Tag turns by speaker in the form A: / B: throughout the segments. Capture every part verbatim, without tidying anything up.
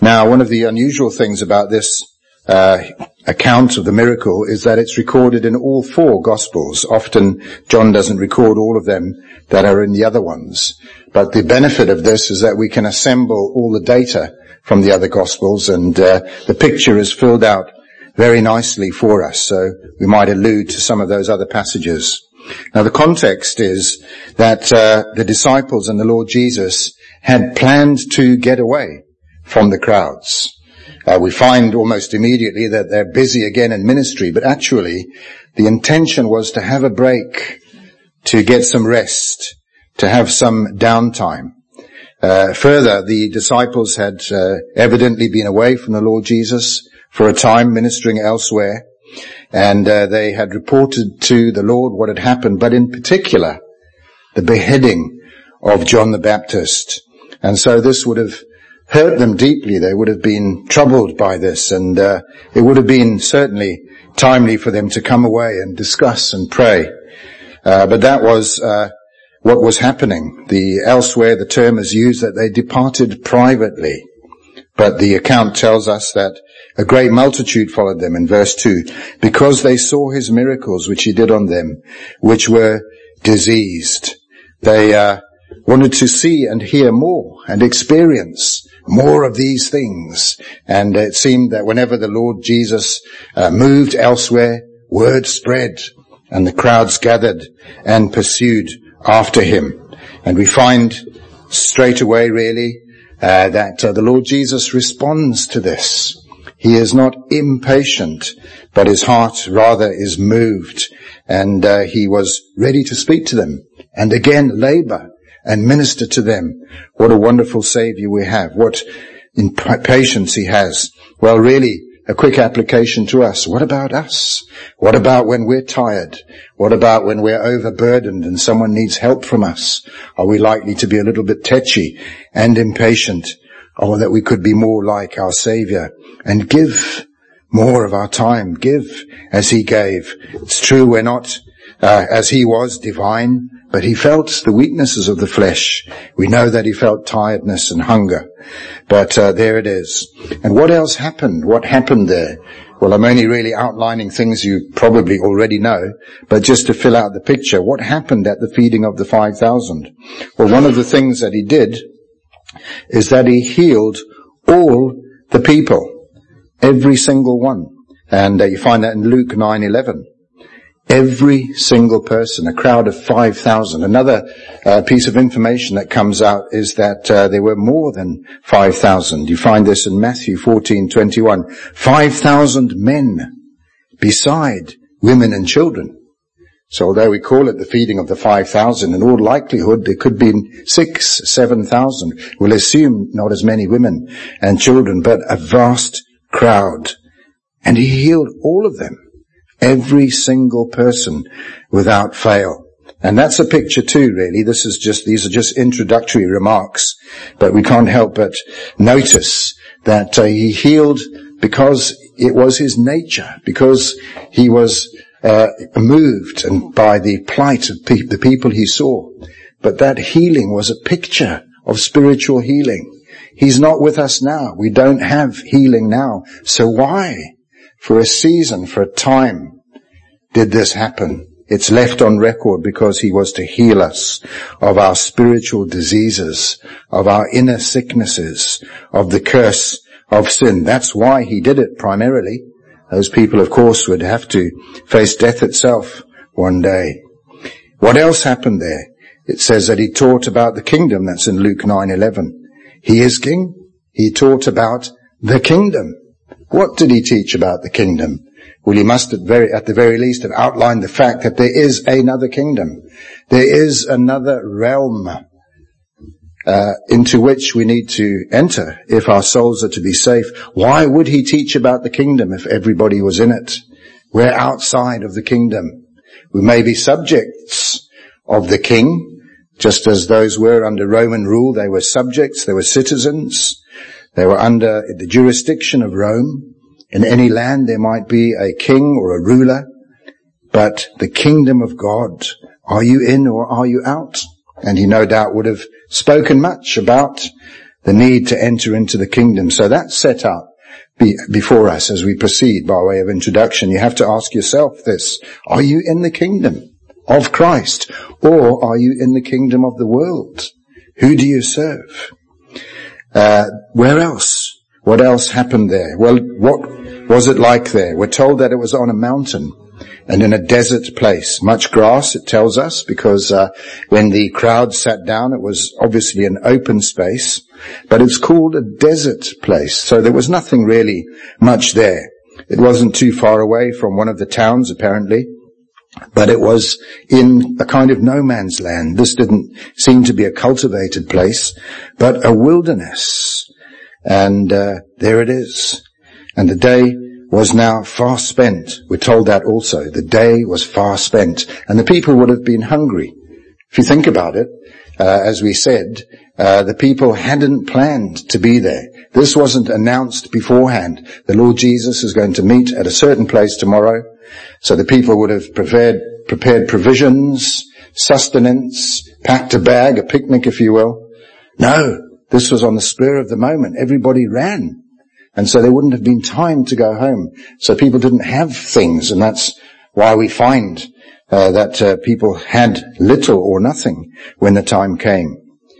A: Now, one of the unusual things about this uh, account of the miracle is that it's recorded in all four Gospels. Often John doesn't record all of them that are in the other ones. But the benefit of this is that we can assemble all the data from the other Gospels, and uh, the picture is filled out very nicely for us. So we might allude to some of those other passages. Now, the context is that uh, the disciples and the Lord Jesus had planned to get away from the crowds. Uh, we find almost immediately that they're busy again in ministry, but actually the intention was to have a break, to get some rest, to have some downtime. Uh, further, the disciples had uh, evidently been away from the Lord Jesus for a time, ministering elsewhere, and uh, they had reported to the Lord what had happened, but in particular, the beheading of John the Baptist. And so this would have hurt them deeply. They would have been troubled by this, and uh, it would have been certainly timely for them to come away and discuss and pray. Uh, but that was uh, what was happening. The elsewhere the term is used that they departed privately. But the account tells us that a great multitude followed them in verse two, because they saw his miracles which he did on them, which were diseased. They uh, wanted to see and hear more and experience more of these things. And it seemed that whenever the Lord Jesus uh, moved elsewhere, word spread and the crowds gathered and pursued after him. And we find straight away really uh, that uh, the Lord Jesus responds to this. He is not impatient, but his heart rather is moved, and uh, he was ready to speak to them and again labor and minister to them. What a wonderful Savior we have. What in patience he has. Well, really, a quick application to us. What about us? What about when we're tired? What about when we're overburdened and someone needs help from us? Are we likely to be a little bit tetchy and impatient? Or that we could be more like our Savior and give more of our time, give as he gave. It's true we're not uh, as he was divine, but he felt the weaknesses of the flesh. We know that he felt tiredness and hunger. But uh, there it is. And what else happened? What happened there? Well, I'm only really outlining things you probably already know, but just to fill out the picture, what happened at the feeding of the five thousand? Well, one of the things that he did is that he healed all the people, every single one. And uh, you find that in Luke nine eleven. Every single person, a crowd of five thousand. Another uh, piece of information that comes out is that uh, there were more than five thousand. You find this in Matthew fourteen twenty-one. five thousand men beside women and children. So although we call it the feeding of the five thousand, in all likelihood there could be six, seven thousand. We'll assume not as many women and children, but a vast crowd. And he healed all of them. Every single person without fail. And that's a picture too, really. This is just, these are just introductory remarks, but we can't help but notice that uh, he healed because it was his nature, because he was uh, moved and by the plight of pe- the people he saw. But that healing was a picture of spiritual healing. He's not with us now. We don't have healing now. So why? For a season, for a time, did this happen? It's left on record because he was to heal us of our spiritual diseases, of our inner sicknesses, of the curse of sin. That's why he did it primarily. Those people, of course, would have to face death itself one day. What else happened there? It says that he taught about the kingdom. That's in Luke nine eleven. He is king. He taught about the kingdom. What did he teach about the kingdom? Well, he must at, very, at the very least have outlined the fact that there is another kingdom. There is another realm uh, into which we need to enter if our souls are to be safe. Why would he teach about the kingdom if everybody was in it? We're outside of the kingdom. We may be subjects of the king, just as those were under Roman rule. They were subjects, they were citizens. They were under the jurisdiction of Rome. In any land there might be a king or a ruler, but the kingdom of God, are you in or are you out? And he no doubt would have spoken much about the need to enter into the kingdom. So that's set up be, before us as we proceed by way of introduction. You have to ask yourself this: are you in the kingdom of Christ, or are you in the kingdom of the world? Who do you serve? Uh, where else? What else happened there? Well, what was it like there? We're told that it was on a mountain and in a desert place. Much grass, it tells us, because uh, when the crowd sat down, it was obviously an open space, but it's called a desert place. So there was nothing really much there. It wasn't too far away from one of the towns, apparently, but it was in a kind of no man's land. This didn't seem to be a cultivated place, but a wilderness. And uh, there it is. And the day was now far spent. We're told that also. The day was far spent. And the people would have been hungry. If you think about it, uh, as we said, uh, the people hadn't planned to be there. This wasn't announced beforehand. The Lord Jesus is going to meet at a certain place tomorrow. So the people would have prepared, prepared provisions, sustenance, packed a bag, a picnic, if you will. No, this was on the spur of the moment. Everybody ran. And so there wouldn't have been time to go home. So people didn't have things, and that's why we find uh, that uh, people had little or nothing when the time came.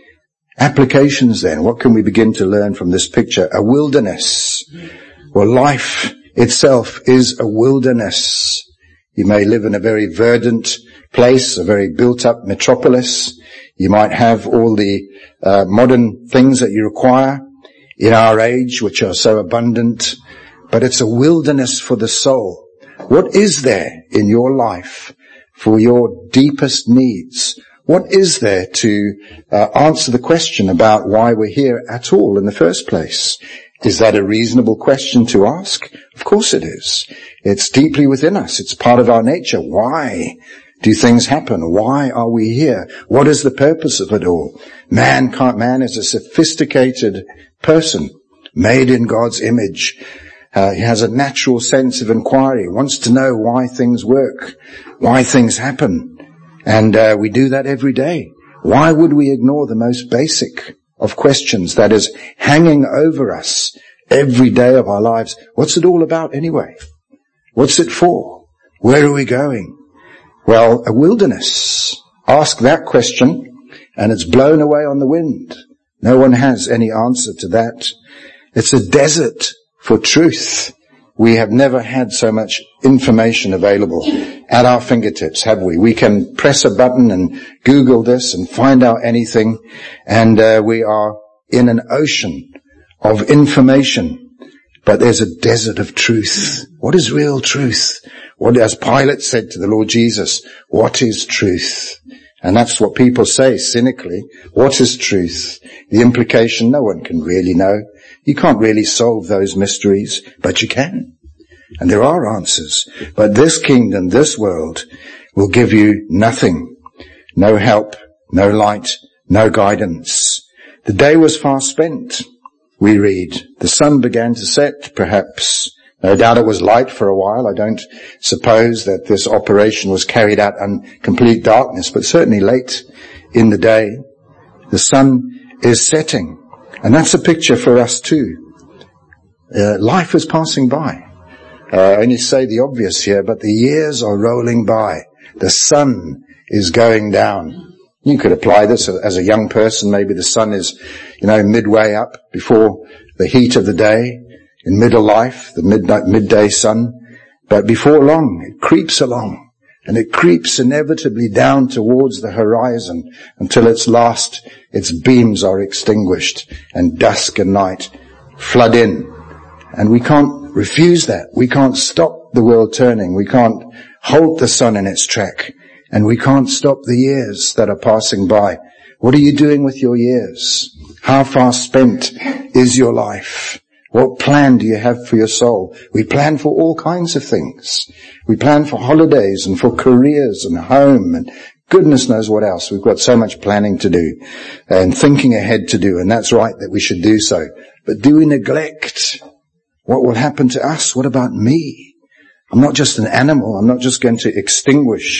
A: Applications then. What can we begin to learn from this picture? A wilderness. Well, life itself is a wilderness. You may live in a very verdant place, a very built-up metropolis. You might have all the uh, modern things that you require in our age, which are so abundant, but it's a wilderness for the soul. What is there in your life for your deepest needs? What is there to uh, answer the question about why we're here at all in the first place? Is that a reasonable question to ask? Of course it is. It's deeply within us. It's part of our nature. Why do things happen? Why are we here? What is the purpose of it all? Man can't, man is a sophisticated person, made in God's image. Uh, he has a natural sense of inquiry, wants to know why things work, why things happen. And uh, we do that every day. Why would we ignore the most basic of questions that is hanging over us every day of our lives? What's it all about anyway? What's it for? Where are we going? Well, a wilderness. Ask that question, and it's blown away on the wind. No one has any answer to that. It's a desert for truth. We have never had so much information available at our fingertips, have we? We can press a button and Google this and find out anything, and uh, we are in an ocean of information. But there's a desert of truth. What is real truth? What, as Pilate said to the Lord Jesus, what is truth? And that's what people say cynically. What is truth? The implication, no one can really know. You can't really solve those mysteries, but you can. And there are answers. But this kingdom, this world, will give you nothing. No help, no light, no guidance. The day was far spent, we read. The sun began to set, perhaps. No doubt it was light for a while. I don't suppose that this operation was carried out in complete darkness, but certainly late in the day. The sun is setting. And that's a picture for us too. Uh, life is passing by. Uh, I only say the obvious here, but the years are rolling by. The sun is going down. You could apply this as a young person. Maybe the sun is, you know, midway up before the heat of the day. In middle life, the midnight, midday sun. But before long, it creeps along. And it creeps inevitably down towards the horizon until its last, its beams are extinguished. And dusk and night flood in. And we can't refuse that. We can't stop the world turning. We can't halt the sun in its track. And we can't stop the years that are passing by. What are you doing with your years? How far spent is your life? What plan do you have for your soul? We plan for all kinds of things. We plan for holidays and for careers and home and goodness knows what else. We've got so much planning to do and thinking ahead to do, and that's right that we should do so. But do we neglect what will happen to us? What about me? I'm not just an animal. I'm not just going to extinguish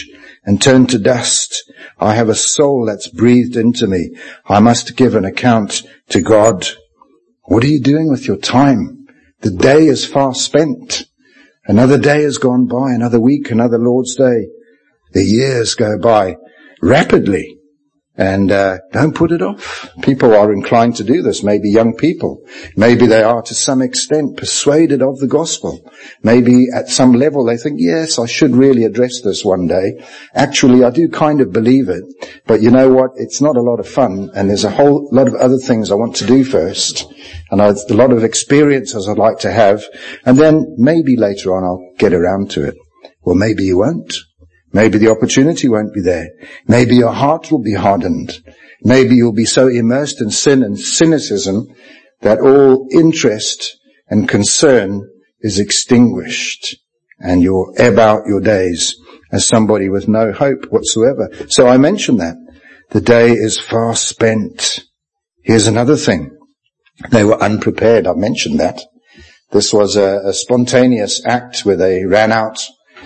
A: and turn to dust. I have a soul that's breathed into me. I must give an account to God. What are you doing with your time? The day is far spent. Another day has gone by, another week, another Lord's Day. The years go by rapidly. And uh, don't put it off. People are inclined to do this, maybe young people. Maybe they are to some extent persuaded of the gospel. Maybe at some level they think, yes, I should really address this one day. Actually, I do kind of believe it. But you know what? It's not a lot of fun, and there's a whole lot of other things I want to do first. And I, a lot of experiences I'd like to have. And then maybe later on I'll get around to it. Well, maybe you won't. Maybe the opportunity won't be there. Maybe your heart will be hardened. Maybe you'll be so immersed in sin and cynicism that all interest and concern is extinguished, and you'll ebb out your days as somebody with no hope whatsoever. So I mentioned that. The day is far spent. Here's another thing. They were unprepared. I mentioned that. This was a, a spontaneous act where they ran out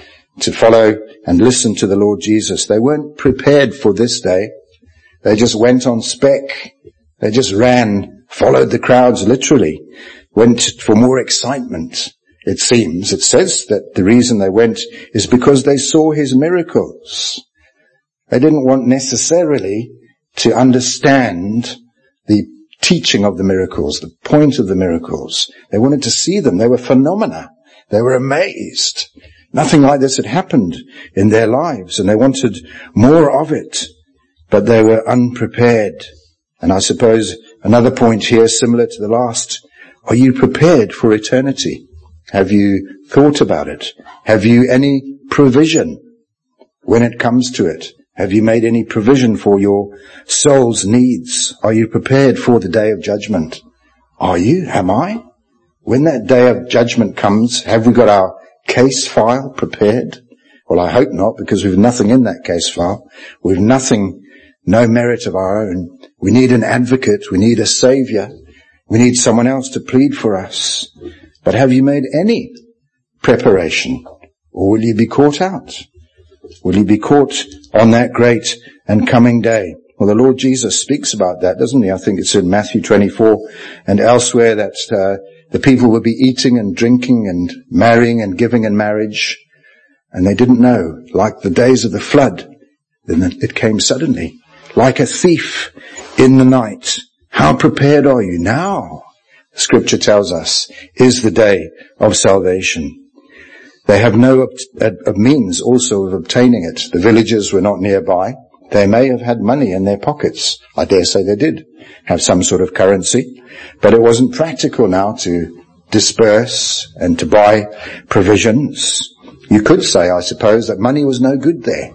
A: to follow and listen to the Lord Jesus. They weren't prepared for this day. They just went on spec. They just ran, followed the crowds literally, went for more excitement, it seems. It says that the reason they went is because they saw his miracles. They didn't want necessarily to understand the teaching of the miracles, the point of the miracles. They wanted to see them. They were phenomena. They were amazed. Nothing like this had happened in their lives, and they wanted more of it, but they were unprepared. And I suppose another point here, similar to the last, are you prepared for eternity? Have you thought about it? Have you any provision when it comes to it? Have you made any provision for your soul's needs? Are you prepared for the day of judgment? Are you? Am I? When that day of judgment comes, have we got our case file prepared? Well, I hope not, because we've nothing in that case file. We've nothing, no merit of our own. We need an advocate. We need a savior. We need someone else to plead for us. But have you made any preparation? Or will you be caught out? Will you be caught on that great and coming day? Well, the Lord Jesus speaks about that, doesn't he? I think it's in Matthew twenty-four and elsewhere that uh, the people would be eating and drinking and marrying and giving in marriage, and they didn't know, like the days of the flood. Then it came suddenly, like a thief in the night. How prepared are you now? The scripture tells us, is the day of salvation. They have no ob- means also of obtaining it. The villagers were not nearby. They may have had money in their pockets. I dare say they did have some sort of currency, but it wasn't practical now to disperse and to buy provisions. You could say, I suppose, that money was no good there.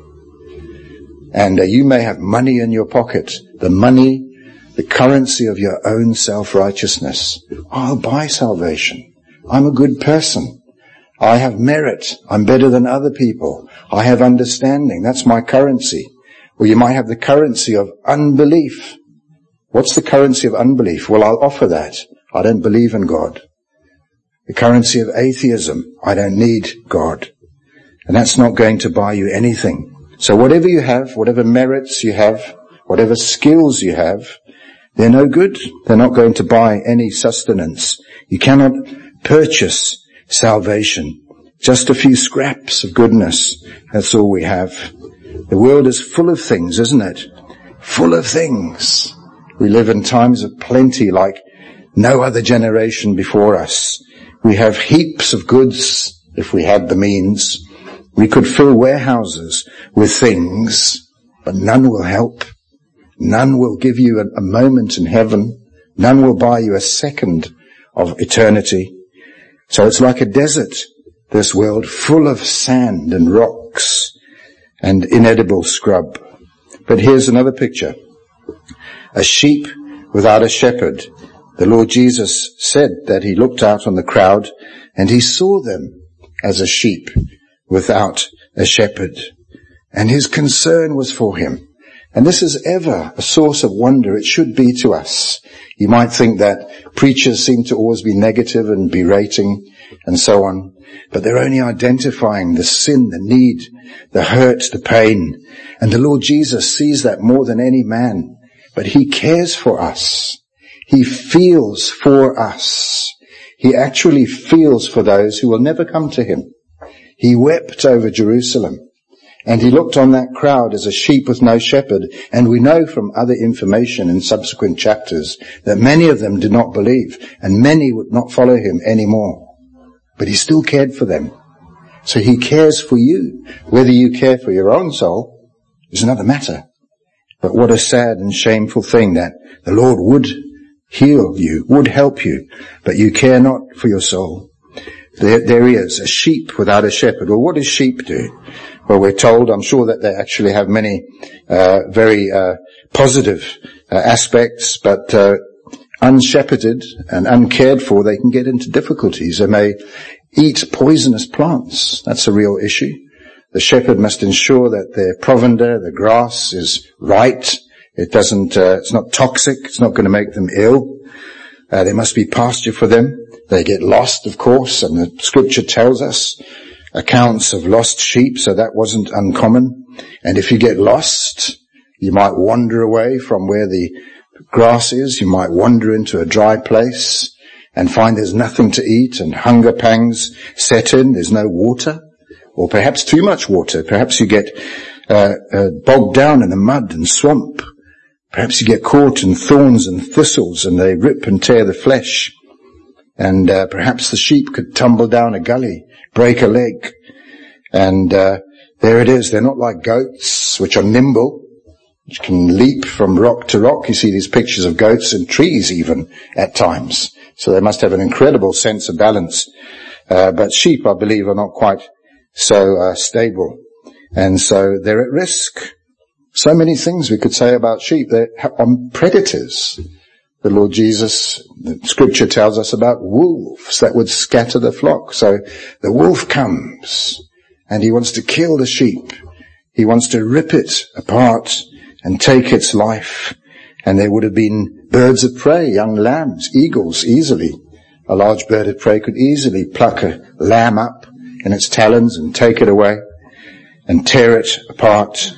A: And uh, you may have money in your pocket, the money, the currency of your own self-righteousness. I'll buy salvation. I'm a good person. I have merit. I'm better than other people. I have understanding. That's my currency. Or you might have the currency of unbelief. What's the currency of unbelief? Well, I'll offer that. I don't believe in God. The currency of atheism. I don't need God. And that's not going to buy you anything. So whatever you have, whatever merits you have, whatever skills you have, they're no good. They're not going to buy any sustenance. You cannot purchase salvation. Just a few scraps of goodness. That's all we have. The world is full of things, isn't it? Full of things. We live in times of plenty like no other generation before us. We have heaps of goods if we had the means. We could fill warehouses with things, but none will help. None will give you a, a moment in heaven. None will buy you a second of eternity. So it's like a desert, this world, full of sand and rocks and inedible scrub. But here's another picture. A sheep without a shepherd. The Lord Jesus said that he looked out on the crowd and he saw them as a sheep without a shepherd. And his concern was for him. And this is ever a source of wonder. It should be to us. You might think that preachers seem to always be negative and berating and so on, but they're only identifying the sin, the need, the hurt, the pain. And the Lord Jesus sees that more than any man. But he cares for us. He feels for us. He actually feels for those who will never come to him. He wept over Jerusalem. And he looked on that crowd as a sheep with no shepherd. And we know from other information in subsequent chapters that many of them did not believe, and many would not follow him anymore. But he still cared for them. So he cares for you. Whether you care for your own soul is another matter. But what a sad and shameful thing that the Lord would heal you, would help you, but you care not for your soul. There, there he is, a sheep without a shepherd. Well, what does sheep do? Well, we're told, I'm sure that they actually have many uh, very uh, positive uh, aspects, but uh, unshepherded and uncared for, they can get into difficulties. They may eat poisonous plants. That's a real issue. The shepherd must ensure that their provender, the grass, is right. It doesn't, uh, it's not toxic. It's not going to make them ill. Uh, there must be pasture for them. They get lost, of course, and the scripture tells us accounts of lost sheep, so that wasn't uncommon. And if you get lost, you might wander away from where the grass is. You might wander into a dry place and find there's nothing to eat, and hunger pangs set in. There's no water, or perhaps too much water. Perhaps you get uh, uh, bogged down in the mud and swamp. Perhaps you get caught in thorns and thistles, and they rip and tear the flesh. And uh, perhaps the sheep could tumble down a gully, break a leg. And uh, there it is. They're not like goats, which are nimble, which can leap from rock to rock. You see these pictures of goats in trees even at times. So they must have an incredible sense of balance. Uh, but sheep, I believe, are not quite so uh, stable. And so they're at risk. So many things we could say about sheep. They're predators. The Lord Jesus, the scripture tells us about wolves that would scatter the flock. So the wolf comes and he wants to kill the sheep. He wants to rip it apart and take its life. And there would have been birds of prey, young lambs, eagles, easily. A large bird of prey could easily pluck a lamb up in its talons and take it away and tear it apart.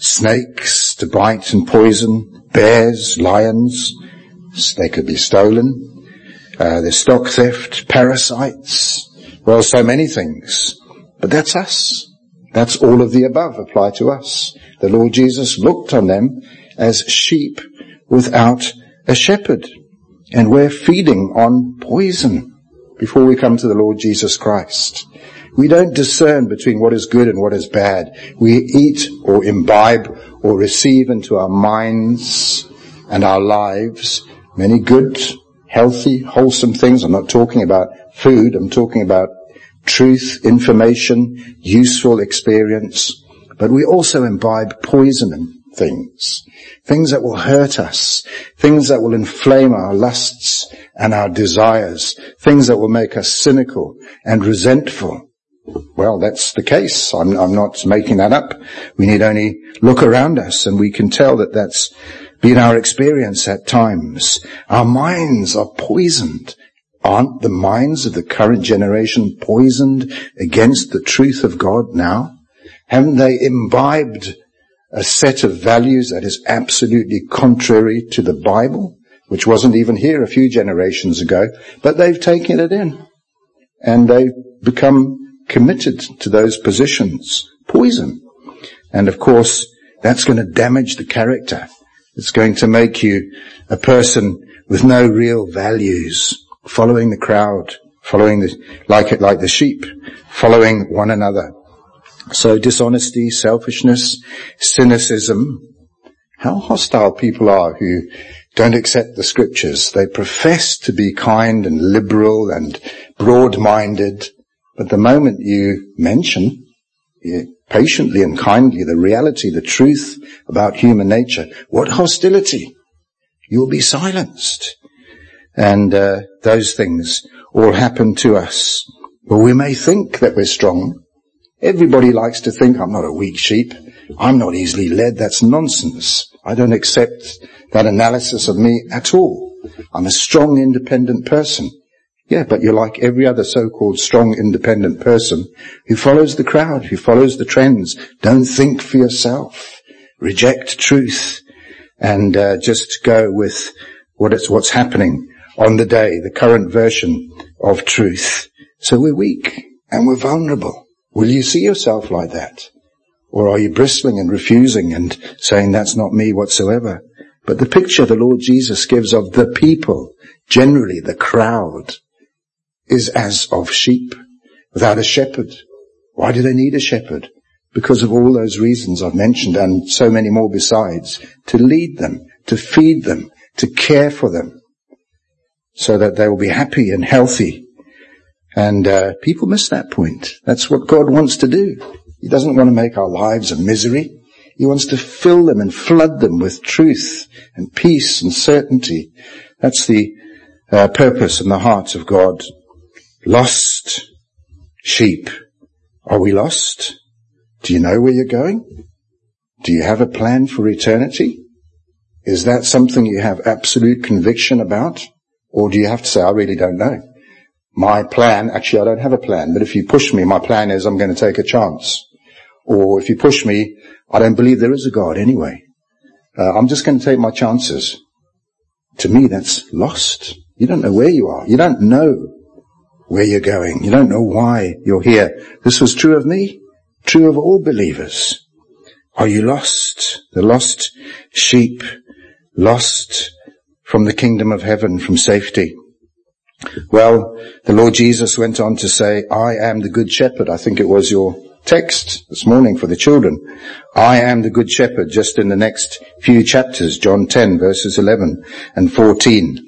A: Snakes to bite and poison, bears, lions. They could be stolen. Uh, there's stock theft, parasites. Well, so many things. But that's us. That's all of the above apply to us. The Lord Jesus looked on them as sheep without a shepherd. And we're feeding on poison before we come to the Lord Jesus Christ. We don't discern between what is good and what is bad. We eat or imbibe or receive into our minds and our lives many good, healthy, wholesome things. I'm not talking about food. I'm talking about truth, information, useful experience. But we also imbibe poison things, things that will hurt us, things that will inflame our lusts and our desires, things that will make us cynical and resentful. Well, that's the case. I'm, I'm not making that up. We need only look around us and we can tell that that's been our experience at times. Our minds are poisoned. Aren't the minds of the current generation poisoned against the truth of God now? Haven't they imbibed a set of values that is absolutely contrary to the Bible, which wasn't even here a few generations ago, but they've taken it in and they've become committed to those positions? Poison. And of course, that's going to damage the character. It's going to make you a person with no real values, following the crowd, following the, like it, like the sheep, following one another. So dishonesty, selfishness, cynicism. How hostile people are who don't accept the scriptures. They profess to be kind and liberal and broad-minded, but the moment you mention you, patiently and kindly the reality, the truth about human nature, what hostility! You'll be silenced. And uh, those things all happen to us. Well, we may think that we're strong. Everybody likes to think, I'm not a weak sheep. I'm not easily led. That's nonsense. I don't accept that analysis of me at all. I'm a strong, independent person. Yeah, but you're like every other so-called strong, independent person who follows the crowd, who follows the trends. Don't think for yourself. Reject truth and uh, just go with what it's, what's happening on the day, the current version of truth. So we're weak and we're vulnerable. Will you see yourself like that? Or are you bristling and refusing and saying that's not me whatsoever? But the picture the Lord Jesus gives of the people, generally the crowd, is as of sheep without a shepherd. Why do they need a shepherd? Because of all those reasons I've mentioned and so many more besides. To lead them, to feed them, to care for them so that they will be happy and healthy. And uh, people miss that point. That's what God wants to do. He doesn't want to make our lives a misery. He wants to fill them and flood them with truth and peace and certainty. That's the uh, purpose and the heart of God. Lost sheep. Are we lost? Do you know where you're going? Do you have a plan for eternity? Is that something you have absolute conviction about? Or do you have to say, I really don't know? My plan, actually I don't have a plan, but if you push me, my plan is I'm going to take a chance. Or if you push me, I don't believe there is a God anyway. Uh, I'm just going to take my chances. To me, that's lost. You don't know where you are. You don't know where you're going. You don't know why you're here. This was true of me, true of all believers. Are you lost? The lost sheep, lost from the kingdom of heaven, from safety. Well, the Lord Jesus went on to say, I am the good shepherd. I think it was your text this morning for the children. I am the good shepherd, just in the next few chapters, John ten verses eleven and fourteen.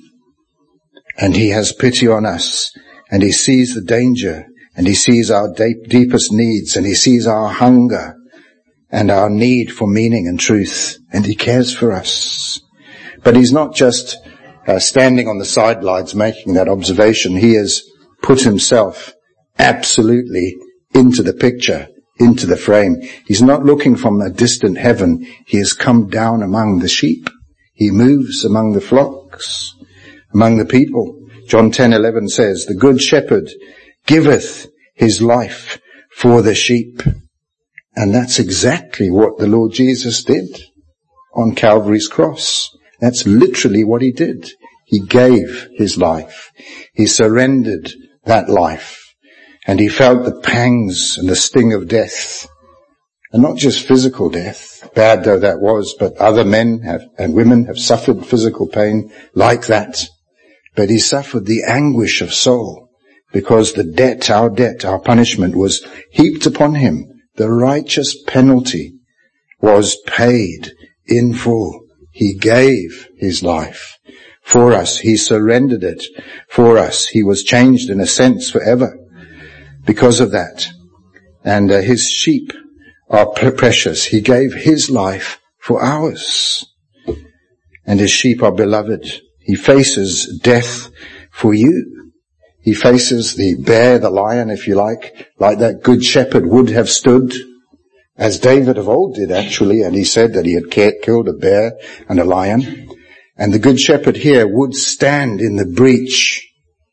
A: And he has pity on us, and he sees the danger, and he sees our deep, deepest needs, and he sees our hunger and our need for meaning and truth, and he cares for us. But he's not just uh, standing on the sidelines making that observation. He has put himself absolutely into the picture, into the frame. He's not looking from a distant heaven. He has come down among the sheep. He moves among the flocks, among the people. John ten eleven says, the good shepherd giveth his life for the sheep. And that's exactly what the Lord Jesus did on Calvary's cross. That's literally what he did. He gave his life. He surrendered that life. And he felt the pangs and the sting of death. And not just physical death, bad though that was, but other men have, and women have suffered physical pain like that. But he suffered the anguish of soul, because the debt, our debt, our punishment was heaped upon him. The righteous penalty was paid in full. He gave his life for us. He surrendered it for us. He was changed in a sense forever because of that. And uh, his sheep are precious. He gave his life for ours. And his sheep are beloved. He faces death for you. He faces the bear, the lion, if you like, like that good shepherd would have stood, as David of old did actually, and he said that he had killed a bear and a lion. And the good shepherd here would stand in the breach,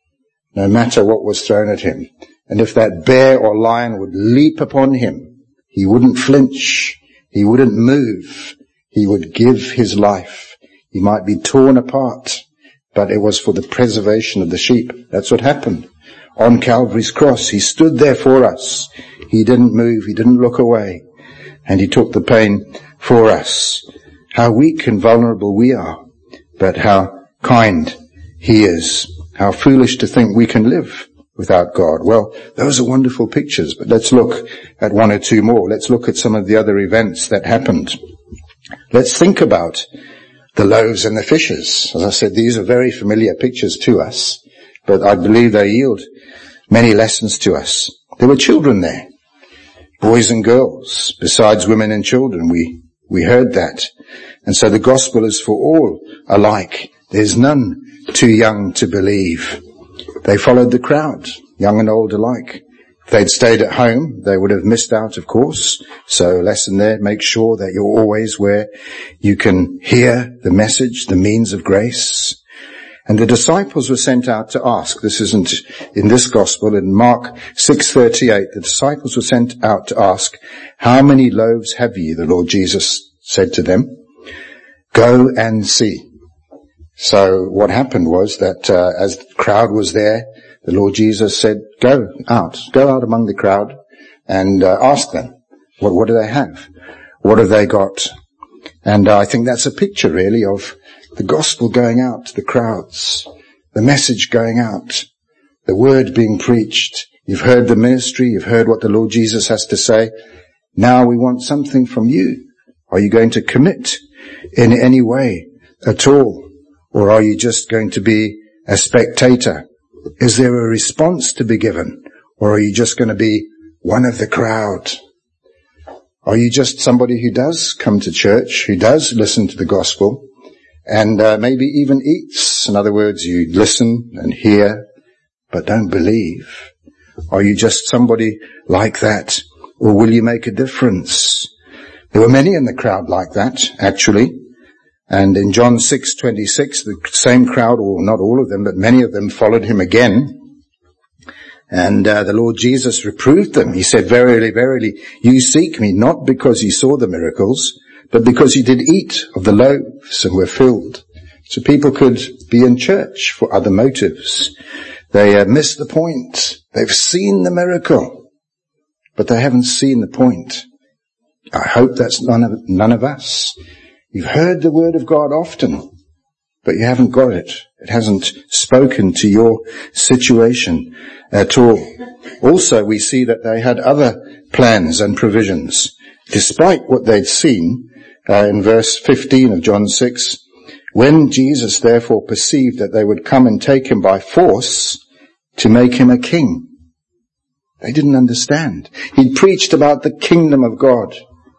A: no matter what was thrown at him. And if that bear or lion would leap upon him, he wouldn't flinch. He wouldn't move. He would give his life. He might be torn apart, but it was for the preservation of the sheep. That's what happened on Calvary's cross. He stood there for us. He didn't move. He didn't look away. And he took the pain for us. How weak and vulnerable we are, but how kind he is. How foolish to think we can live without God. Well, those are wonderful pictures, but let's look at one or two more. Let's look at some of the other events that happened. Let's think about the loaves and the fishes. As I said, these are very familiar pictures to us, but I believe they yield many lessons to us. There were children there, boys and girls, besides women and children. We, we heard that. And so the gospel is for all alike. There's none too young to believe. They followed the crowd, young and old alike. If they'd stayed at home, they would have missed out, of course. So a lesson there, make sure that you're always where you can hear the message, the means of grace. And the disciples were sent out to ask. This isn't in this gospel. In Mark six thirty-eight, the disciples were sent out to ask, how many loaves have ye? The Lord Jesus said to them, go and see. So what happened was that uh, as the crowd was there, the Lord Jesus said, go out, go out among the crowd and uh, ask them, what, what do they have? What have they got? And uh, I think that's a picture really of the gospel going out to the crowds, the message going out, the word being preached. You've heard the ministry, you've heard what the Lord Jesus has to say. Now we want something from you. Are you going to commit in any way at all? Or are you just going to be a spectator? Is there a response to be given? Or are you just going to be one of the crowd? Are you just somebody who does come to church, who does listen to the gospel, and uh, maybe even eats? In other words, you listen and hear, but don't believe. Are you just somebody like that? Or will you make a difference? There were many in the crowd like that, actually. And in John six twenty-six, the same crowd, or not all of them, but many of them followed him again. And uh, the Lord Jesus reproved them. He said, verily, verily, you seek me not because you saw the miracles, but because you did eat of the loaves and were filled. So people could be in church for other motives. They uh, miss the point. They've seen the miracle, but they haven't seen the point. I hope that's none of, none of us. You've heard the word of God often, but you haven't got it. It hasn't spoken to your situation at all. Also, we see that they had other plans and provisions. Despite what they'd seen, uh, in verse fifteen of John six, when Jesus therefore perceived that they would come and take him by force to make him a king. They didn't understand. He'd preached about the kingdom of God.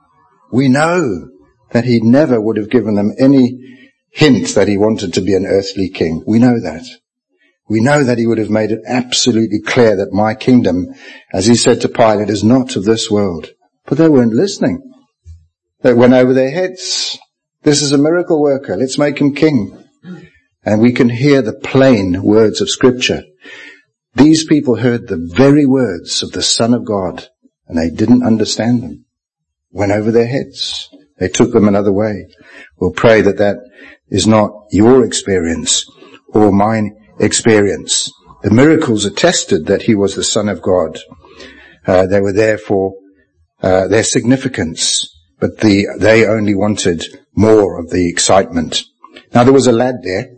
A: We know that he never would have given them any hint that he wanted to be an earthly king. We know that. We know that he would have made it absolutely clear that my kingdom, as he said to Pilate, is not of this world. But they weren't listening. They went over their heads. This is a miracle worker. Let's make him king. And we can hear the plain words of Scripture. These people heard the very words of the Son of God, and they didn't understand them. Went over their heads. They took them another way. We'll pray that that is not your experience or mine experience. The miracles attested that he was the Son of God. Uh, they were there for uh, their significance, but the, they only wanted more of the excitement. Now there was a lad there.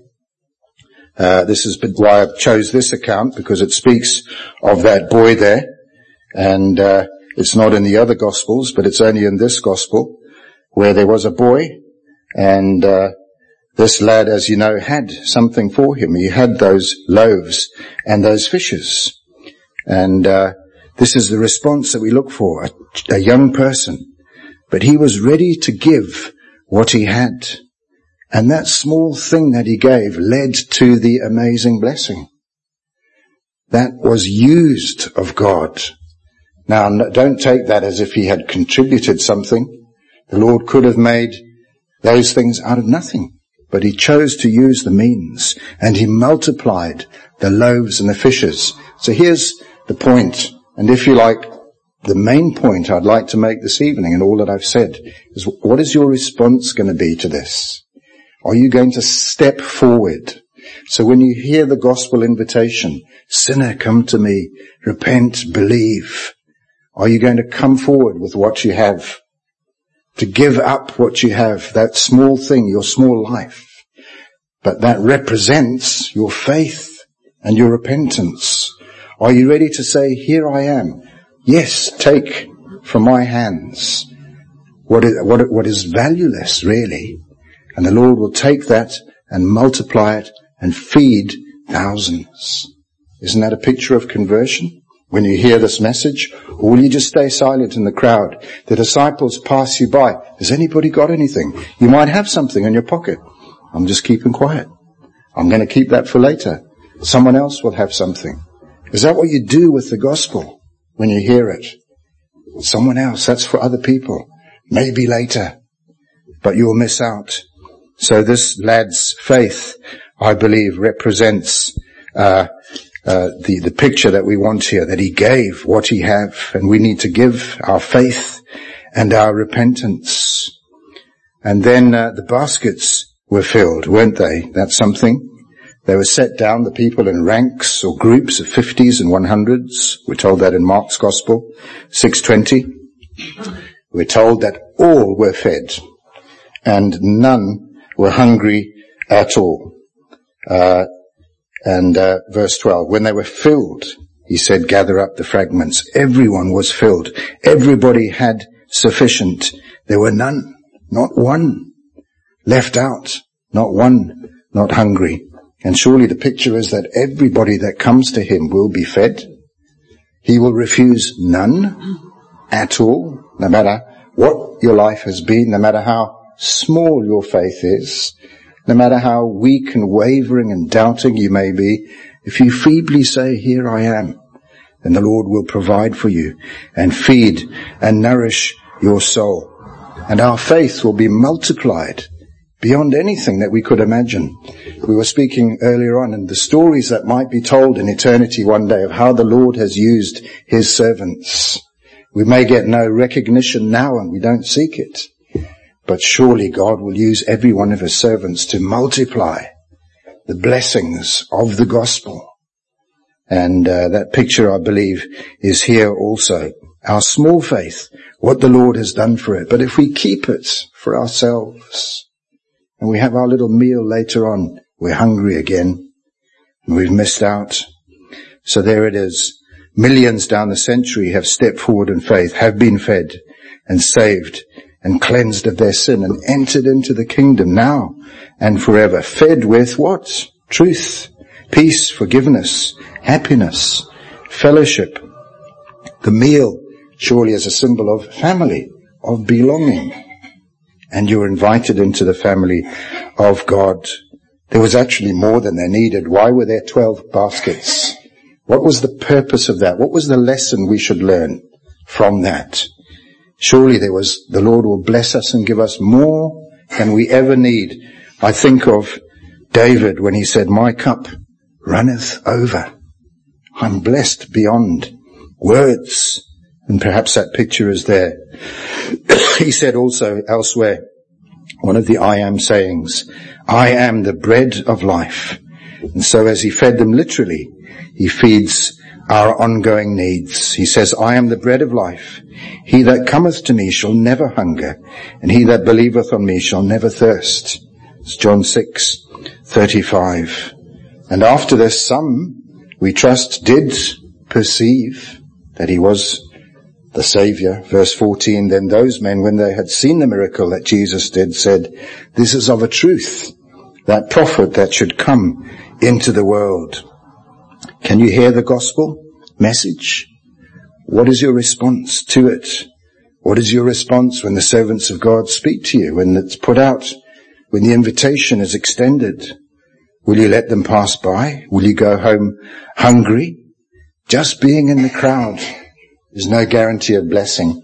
A: Uh, this is why I chose this account, because it speaks of that boy there. And uh, it's not in the other Gospels, but it's only in this Gospel, where there was a boy, and uh, this lad, as you know, had something for him. He had those loaves and those fishes. And uh, this is the response that we look for, a, a young person. But he was ready to give what he had. And that small thing that he gave led to the amazing blessing. That was used of God. Now, don't take that as if he had contributed something. The Lord could have made those things out of nothing, but he chose to use the means, and he multiplied the loaves and the fishes. So here's the point, and if you like, the main point I'd like to make this evening in all that I've said is, what is your response going to be to this? Are you going to step forward? So when you hear the gospel invitation, sinner, come to me, repent, believe, are you going to come forward with what you have? To give up what you have, that small thing, your small life. But that represents your faith and your repentance. Are you ready to say, here I am. Yes, take from my hands what is, what, what is valueless, really. And the Lord will take that and multiply it and feed thousands. Isn't that a picture of conversion? When you hear this message, or will you just stay silent in the crowd? The disciples pass you by. Has anybody got anything? You might have something in your pocket. I'm just keeping quiet. I'm going to keep that for later. Someone else will have something. Is that what you do with the gospel? when you hear it. Someone else, that's for other people. Maybe later, but you'll miss out. So this lad's faith, I believe, represents uh, uh the, the picture that we want here, that he gave what he had, and we need to give our faith and our repentance. And then uh, the baskets were filled, weren't they? That's something. They were set down, the people, in ranks or groups of fifties and one hundreds. We're told that in Mark's Gospel, six twenty. We're told that all were fed, and none were hungry at all. Uh, and uh, verse twelve, when they were filled, he said, gather up the fragments. Everyone was filled. Everybody had sufficient. There were none, not one, left out, not one, not hungry. And surely the picture is that everybody that comes to him will be fed. He will refuse none at all, no matter what your life has been, no matter how small your faith is, no matter how weak and wavering and doubting you may be. If you feebly say, here I am, then the Lord will provide for you and feed and nourish your soul. And our faith will be multiplied beyond anything that we could imagine. We were speaking earlier on, and the stories that might be told in eternity one day of how the Lord has used his servants. We may get no recognition now, and we don't seek it. But surely God will use every one of his servants to multiply the blessings of the gospel. And uh, that picture, I believe, is here also. Our small faith, what the Lord has done for it. But if we keep it for ourselves, and we have our little meal later on, we're hungry again, and we've missed out. So there it is. Millions down the century have stepped forward in faith, have been fed and saved and cleansed of their sin and entered into the kingdom now and forever. Fed with what? Truth, peace, forgiveness, happiness, fellowship. The meal surely is a symbol of family, of belonging. And you're invited into the family of God. There was actually more than they needed. Why were there twelve baskets? What was the purpose of that? What was the lesson we should learn from that? Surely there was, the Lord will bless us and give us more than we ever need. I think of David when he said, my cup runneth over. I'm blessed beyond words. And perhaps that picture is there. He said also elsewhere, one of the I am sayings, I am the bread of life. And so as he fed them literally, he feeds our ongoing needs. He says, I am the bread of life. He that cometh to me shall never hunger, and he that believeth on me shall never thirst. It's John six thirty-five. And after this, some, we trust, did perceive that he was the Saviour. Verse fourteen, then those men, when they had seen the miracle that Jesus did, said, this is of a truth, that prophet that should come into the world. Can you hear the gospel message? What is your response to it? What is your response when the servants of God speak to you, when it's put out, when the invitation is extended? Will you let them pass by? Will you go home hungry? Just being in the crowd is no guarantee of blessing.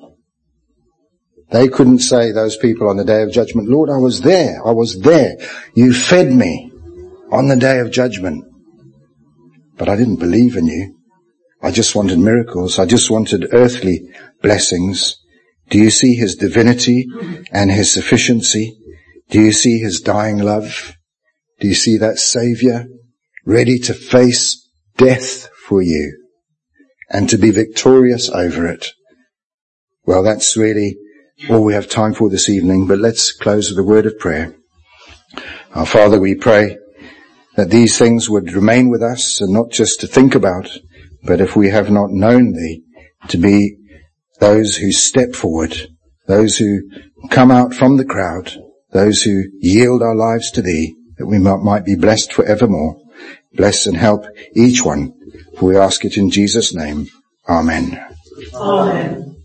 A: They couldn't say, those people on the day of judgment, Lord, I was there, I was there. You fed me on the day of judgment. But I didn't believe in you. I just wanted miracles. I just wanted earthly blessings. Do you see his divinity and his sufficiency? Do you see his dying love? Do you see that Saviour ready to face death for you and to be victorious over it? Well, that's really all we have time for this evening, but let's close with a word of prayer. Our Father, we pray that these things would remain with us, and not just to think about, but if we have not known thee, to be those who step forward, those who come out from the crowd, those who yield our lives to thee, that we might be blessed forevermore. Bless and help each one, for we ask it in Jesus' name. Amen.
B: Amen.